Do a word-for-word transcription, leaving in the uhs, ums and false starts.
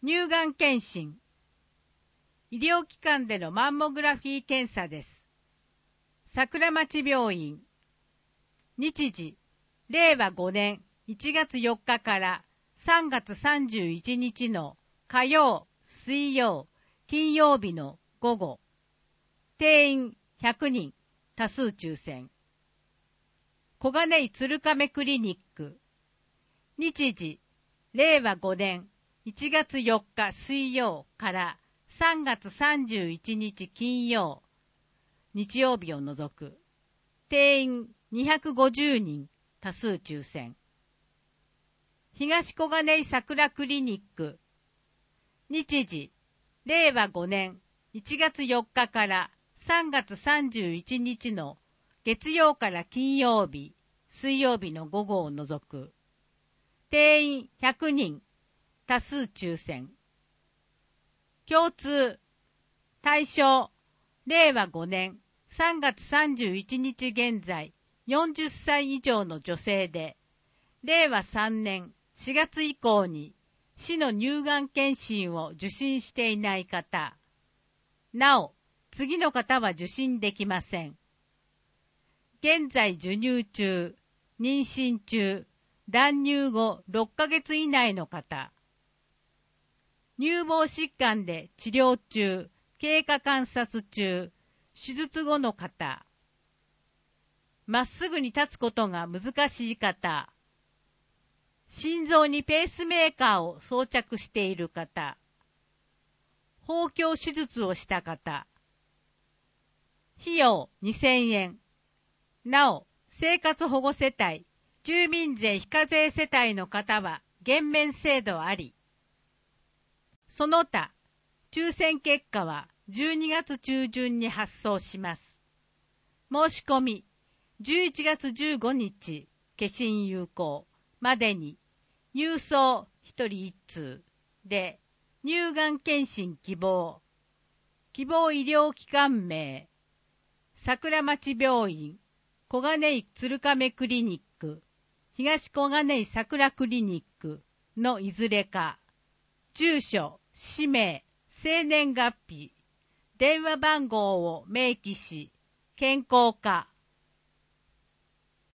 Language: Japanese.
乳がん検診。医療機関でのマンモグラフィー検査です。桜町病院。日時、れいわごねんいちがつよっかからさんがつさんじゅういちにちの火曜、水曜、金曜日の午後。定員ひゃくにん、多数抽選。小金井鶴亀クリニック。日時、れいわごねんいちがつよっか水曜からさんがつさんじゅういちにち金曜、日曜日を除く。定員にひゃくごじゅうにん、多数抽選。東小金井桜クリニック。日時、れいわごねんいちがつよっかからさんがつさんじゅういちにちの月曜から金曜日、水曜日の午後を除く。定員ひゃくにん、多数抽選。共通。対象。れいわごねんさんがつさんじゅういちにち現在よんじゅっさい以上の女性で、れいわさんねんしがつ以降に市の乳がん検診を受診していない方。なお、次の方は受診できません。現在授乳中、妊娠中、断乳後ろっかげつ以内の方。乳房疾患で治療中、経過観察中、手術後の方。まっすぐに立つことが難しい方。心臓にペースメーカーを装着している方。包協手術をした方。費用にせんえん。なお、生活保護世帯、住民税非課税世帯の方は減免制度あり。その他、抽選結果はじゅうにがつちゅうじゅんに発送します。申し込み、じゅういちがつじゅうごにち、消印有効までに、郵送ひとりいっつうで、乳がん検診希望、希望医療機関名、桜町病院、小金井鶴亀クリニック、東小金井桜クリニックのいずれか、住所、氏名、生年月日、電話番号を明記し、健康課